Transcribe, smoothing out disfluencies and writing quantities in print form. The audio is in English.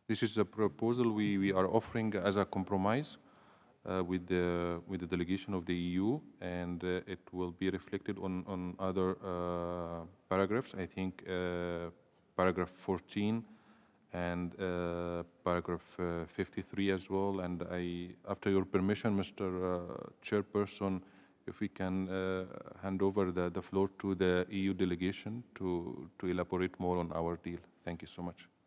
This is a proposal we are offering as a compromise with the delegation of the EU, and it will be reflected on other paragraphs. I think paragraph 14 and paragraph 53 as well. And after your permission, Mr. Chairperson, if we can hand over the floor to the EU delegation to elaborate more on our deal. Thank you so much.